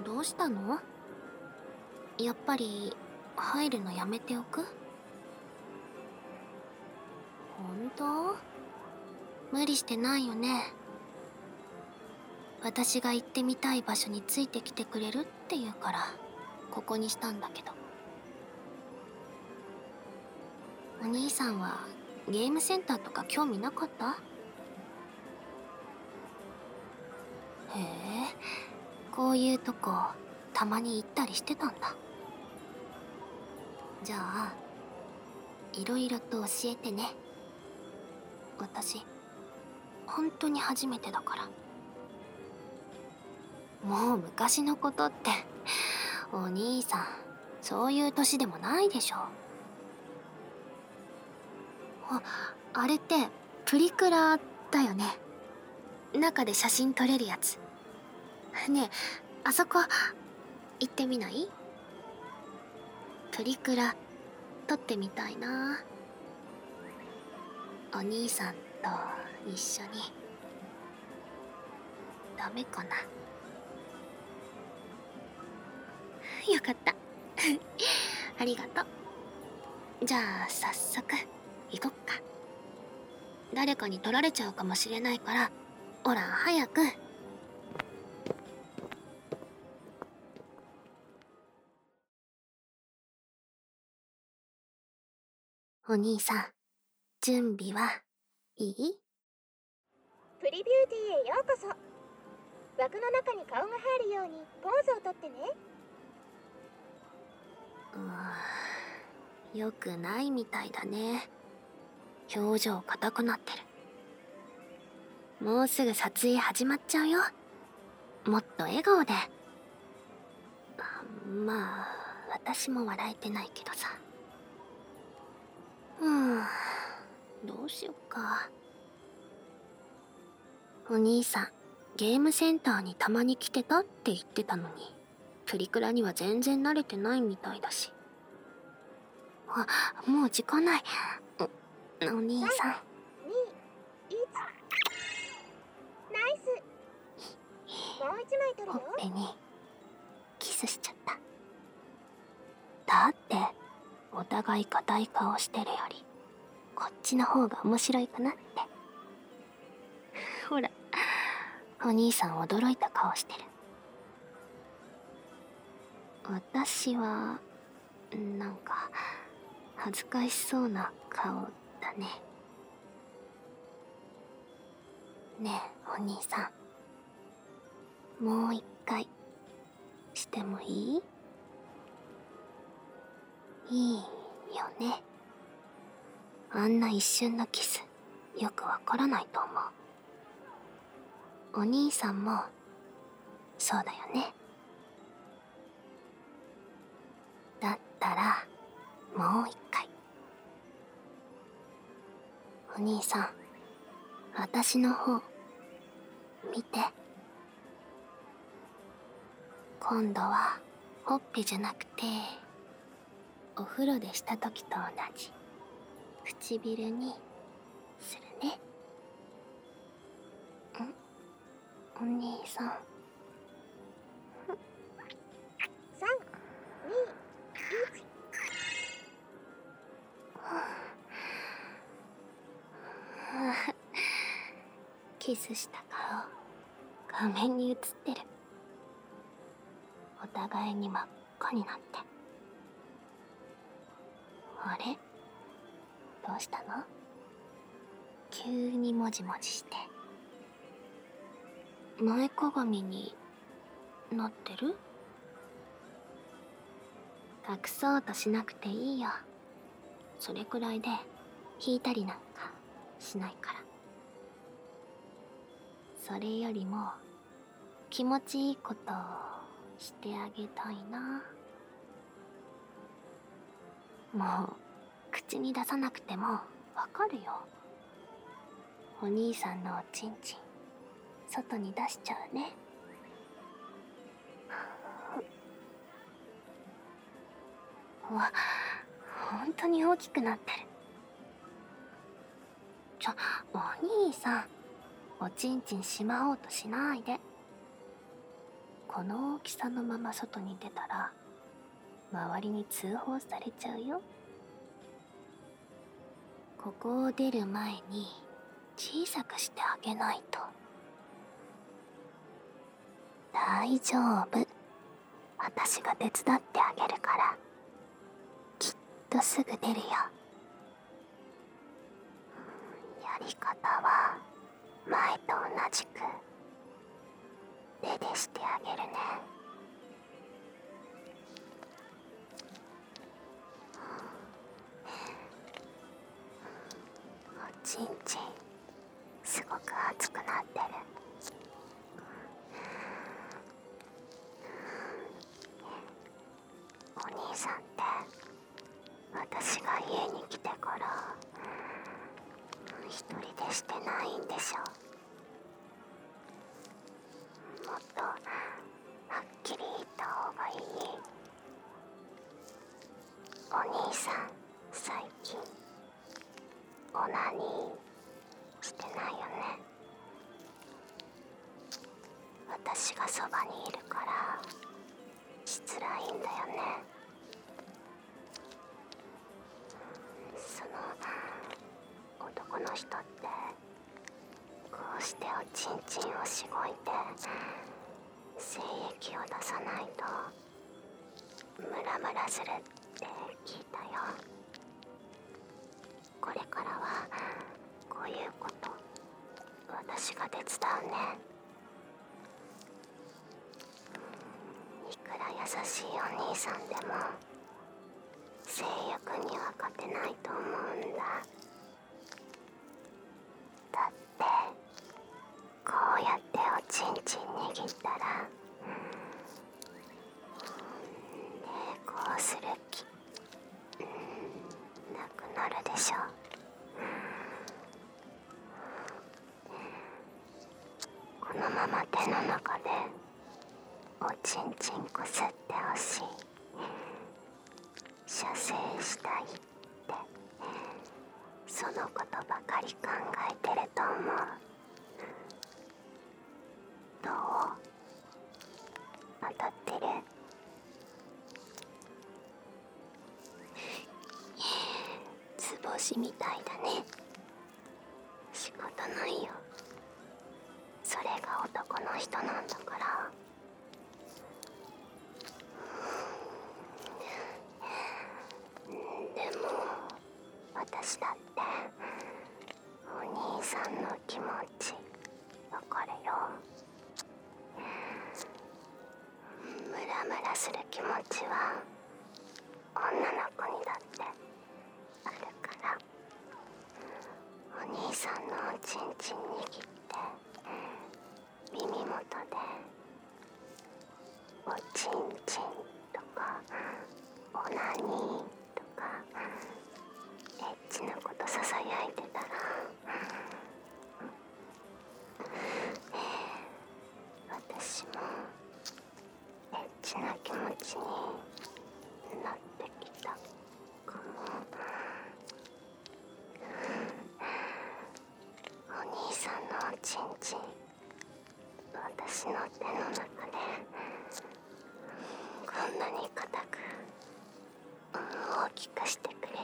どうしたの？やっぱり入るのやめておく？本当？無理してないよね？私が行ってみたい場所についてきてくれるって言うからここにしたんだけど。お兄さんはゲームセンターとか興味なかった？へえ、こういうとこたまに行ったりしてたんだ。じゃあいろいろと教えてね。私本当に初めてだから。もう昔のことって。お兄さんそういう年でもないでしょ。あれってプリクラだよね。中で写真撮れるやつ。ねえ、あそこ行ってみない？プリクラ撮ってみたいな。お兄さんと一緒に。ダメかな？よかった。ありがとう。じゃあ早速行こっか。誰かに取られちゃうかもしれないから、ほら早く。お兄さん、準備はいい？ プリビューティーへようこそ。枠の中に顔が入るようにポーズをとってね。 よくないみたいだね。表情硬くなってる。もうすぐ撮影始まっちゃうよ。もっと笑顔で。まあ私も笑えてないけどさ。どうしよっか。お兄さんゲームセンターにたまに来てたって言ってたのに、プリクラには全然慣れてないみたいだし。もう時間ない。お兄さん。 3、2、1。ナイス。もう一枚撮るよ。 ほっぺにキスしちゃった。だってお互い硬い顔してるよりこっちの方が面白いかなって。ほらお兄さん驚いた顔してる。私はなんか恥ずかしそうな顔だね。ねえお兄さん、もう一回してもいい？いいよね。あんな一瞬のキスよくわからないと思う。お兄さんもそうだよね。だったらもう一回。お兄さん、私の方見て。今度はほっぺじゃなくてお風呂でした時と同じ唇にするね。お兄さん。 3、2、1。 キスした顔画面に映ってる。お互いに真っ赤になって。あれ、どうしたの？急にもじもじして。前かがみになってる？隠そうとしなくていいよ。それくらいで引いたりなんかしないから。それよりも気持ちいいことをしてあげたいな。もう口に出さなくてもわかるよ。お兄さんのおちんちん外に出しちゃうね。わ、本当に大きくなってる。お兄さん、おちんちんしまおうとしないで。 この大きさのまま外に出たら周りに通報されちゃうよ。ここを出る前に小さくしてあげないと。大丈夫、私が手伝ってあげるから。きっとすぐ出るよ。やり方は前と同じく手でしてあげるね。おちんちんすごく熱くなってる。お兄さんって私が家に来てから一人でしてないんでしょ。もっとはっきり言った方がいい。お兄さん最近オナニーしてないよね。私がそばにいるからしづらいんだよね。その男の人ってこうしておちんちんをしごいて精液を出さないとムラムラするって聞いたよ。これからはこういうこと私が手伝うね。いくら優しいお兄さんでも性欲には勝てないと思うんだ。だってこうやっておちんちん握ったら抵抗する気なくなるでしょ。このまま手の中でおちんちんこすってほしい、射精したいってそのことばかり考えてると思う。どう？当たってる？図星みたいだね。仕方ないよ、それが男の人なんだから。でも私だってお兄さんの気持ちわかるよ。ムラムラする気持ちは女の子にだってあるから。お兄さんのおちんちん握って耳元でおちんちんとかオナニーとかエッチなことささやいてたら私もエッチな気持ちになってきたかも。お兄さんのおちんちん私の手の中でこんなに固く大きくしてくれて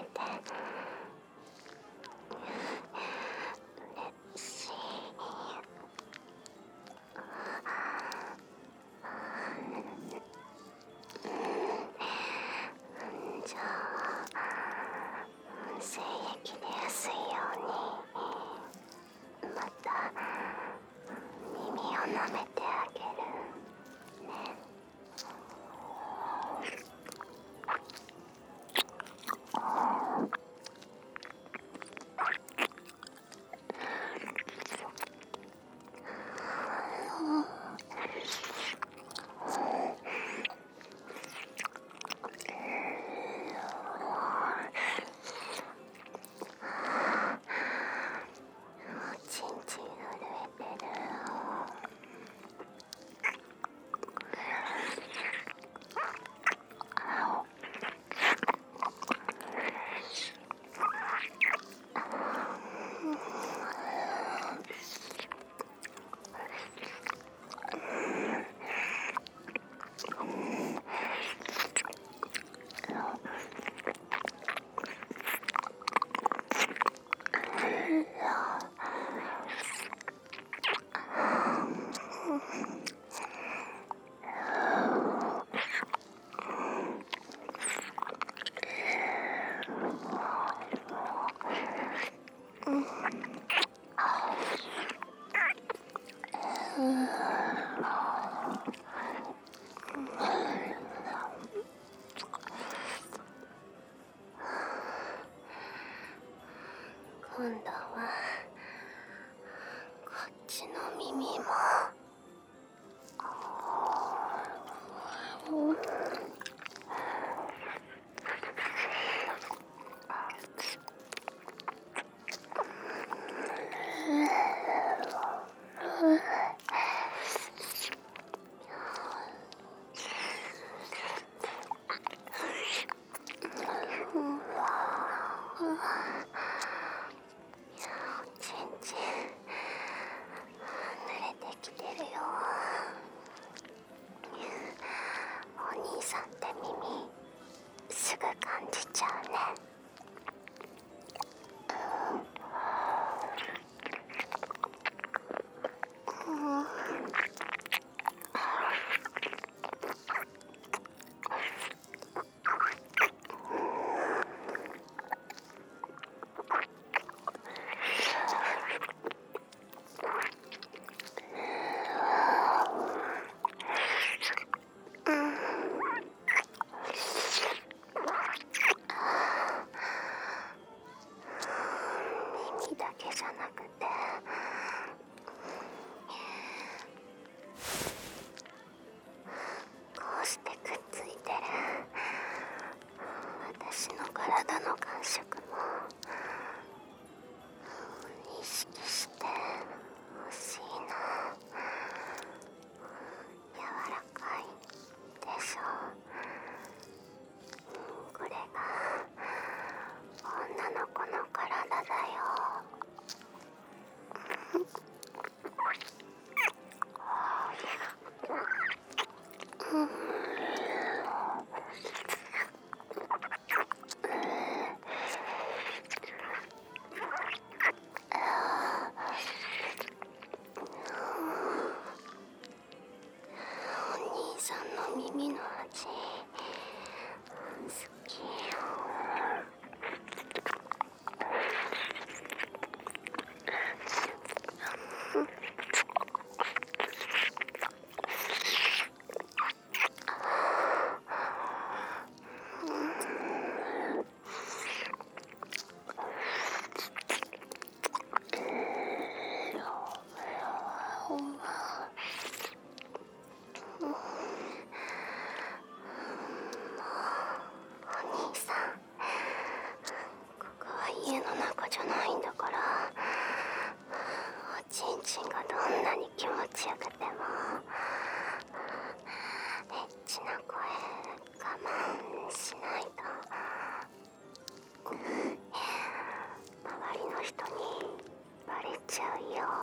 嬉しい。じゃあ精液出やすいようにまた耳を舐めてあげるね。おちんちん震えてる。 耳もさんって耳すぐ感じちゃうね。耳だけじゃなくてこうしてくっついてる私の体の感触も意識してほしいな。柔らかいでしょ。これが女の子の体だよ。お兄さんの耳の味好きよ。お兄さん、ここは家の中じゃないんだから、おちんちんがどんなに気持ちよくてもエッチな声我慢しないと周りの人にバレちゃうよ。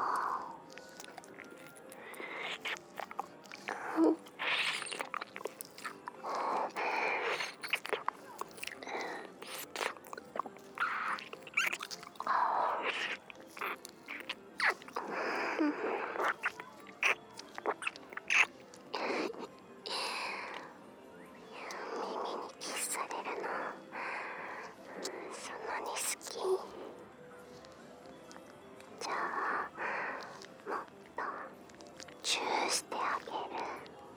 耳にキスされるのそんなに好き？じゃあもっとチューしてあげる。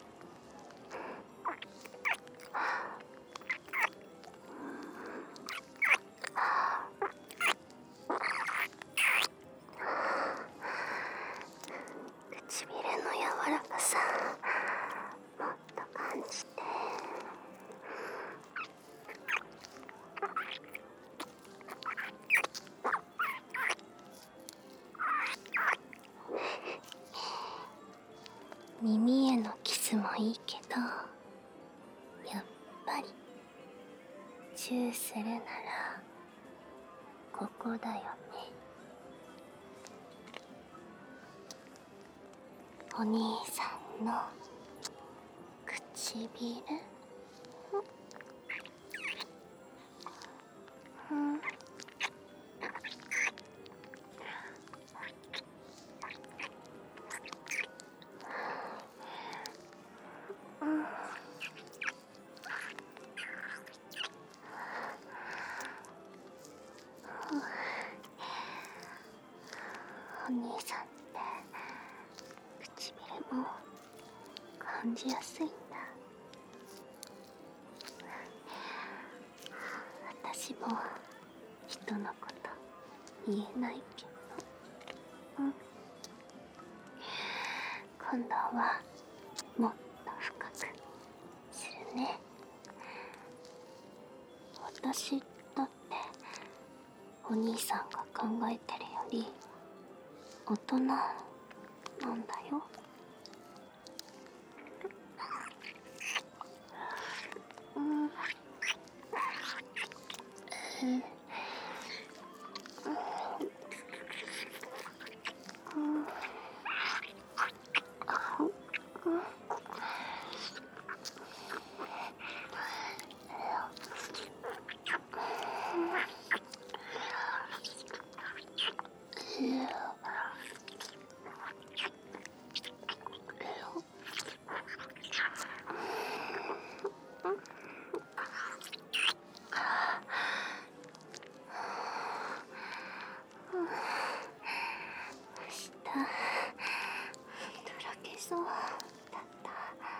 唇の柔らかさもっと感じて。耳へのキスもいいけど、やっぱりチューするならここだよね。お兄さんの唇。お兄さんって唇も感じやすいんだ。私も人のこと言えないけど、 今度はもっと深くするね。私だってお兄さんが考えてるより大人なんだよ。そうだった。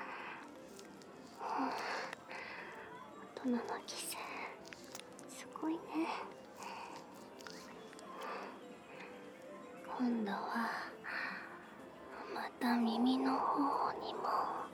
大人の犠牲すごいね。今度はまた耳の方にも。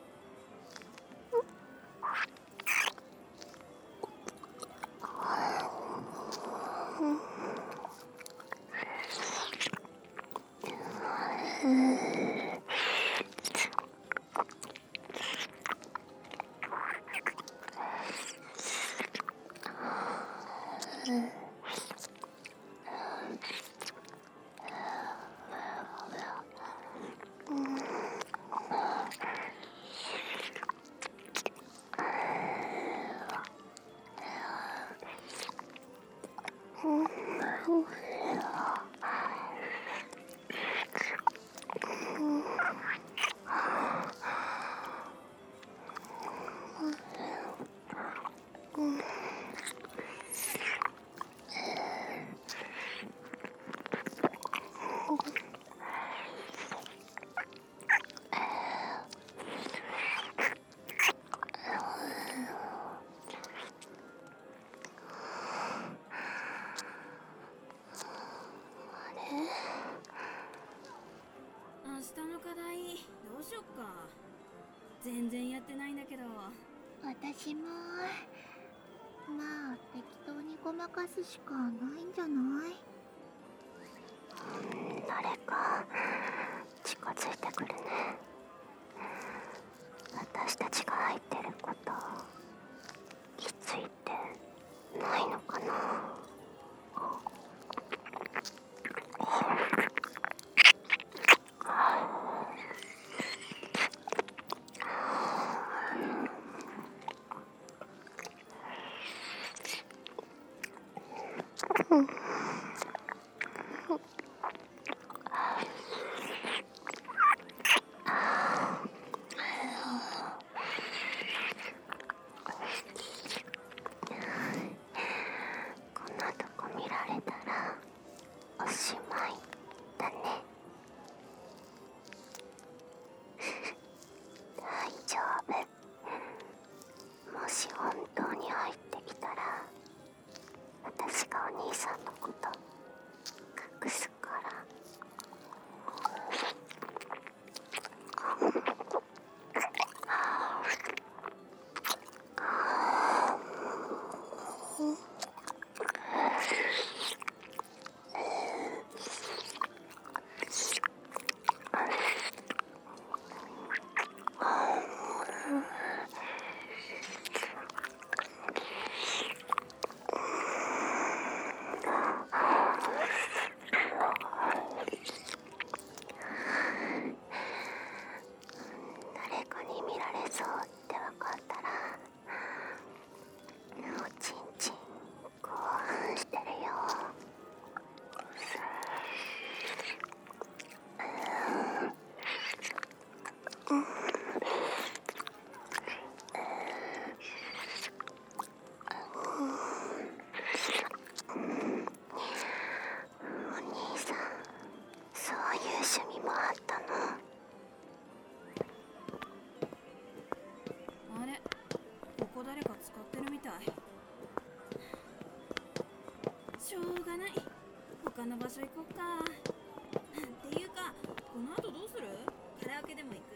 明日の課題どうしよっか。全然やってないんだけど。 私もまあ適当にごまかすしかないんじゃない？ 誰か近づいてくるね。私たちが入ってること気づいてないのかな。もし本当に入ってきたら、私がお兄さんのこと隠すから。誰かに見られそうって分かったら、おちんちん興奮してるよ。お兄さん、そういう趣味もあったの？ あれ、ここ誰か使ってるみたい。しょうがない、他の場所行こっか。っていうか、この後どうする？カラオケでも行く？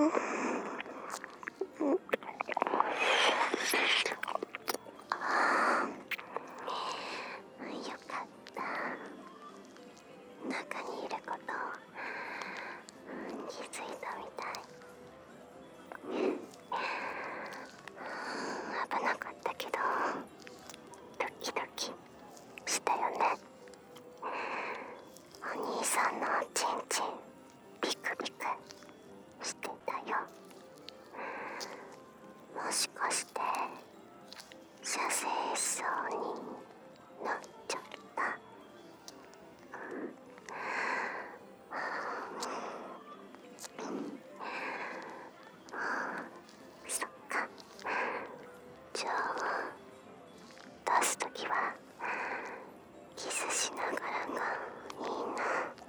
かった。中にいること気づいたみたい。危なかったけどドキドキしたよね。お兄さんのチンチンビクビクしてたよ。もしかして射精しそうになっちゃった？そっか。じゃあ出すときはキスしながらがいいな。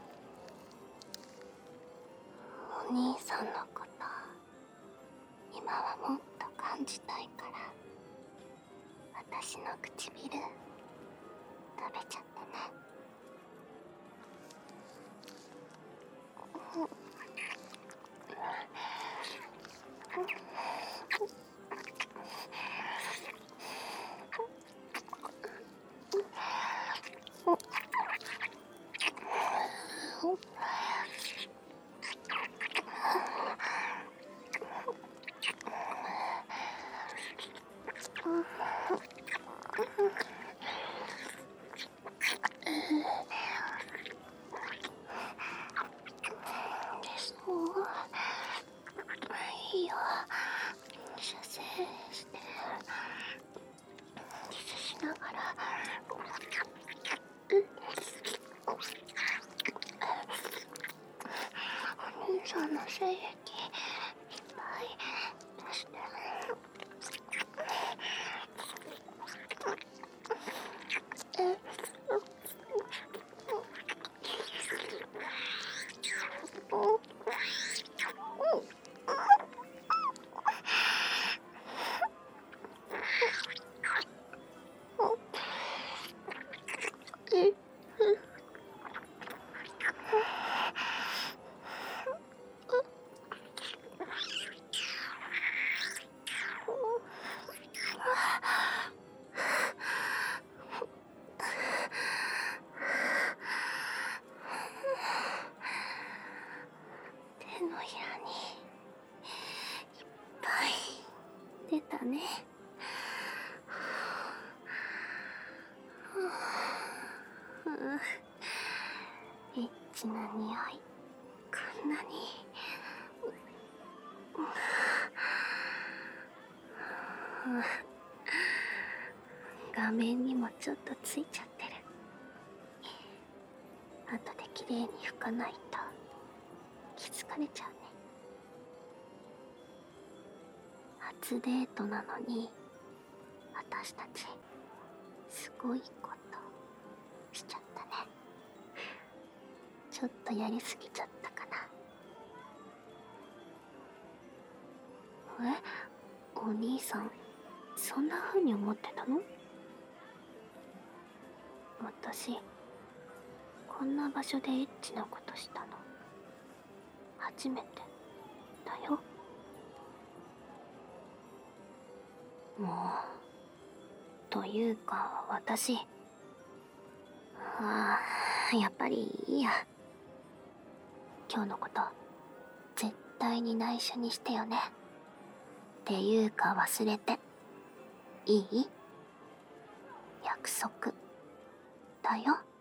お兄さんのこと今はもっと感じたいから、私の唇食べちゃってね。いいよ、射精してキスしながら。お兄さんの精液いっぱい出して。手のひらにいっぱい出たね。エッチな匂い、こんなに。画面にもちょっとついちゃってる。後できれいに拭かないと気づかれちゃうね。初デートなのに私たちすごいことしちゃったね。ちょっとやりすぎちゃったかな。え、お兄さんそんな風に思ってたの？私こんな場所でエッチなことしたの初めてだよ。もう、というか私、やっぱりいいや。今日のこと絶対に内緒にしてよね。っていうか忘れていい？約束だよ。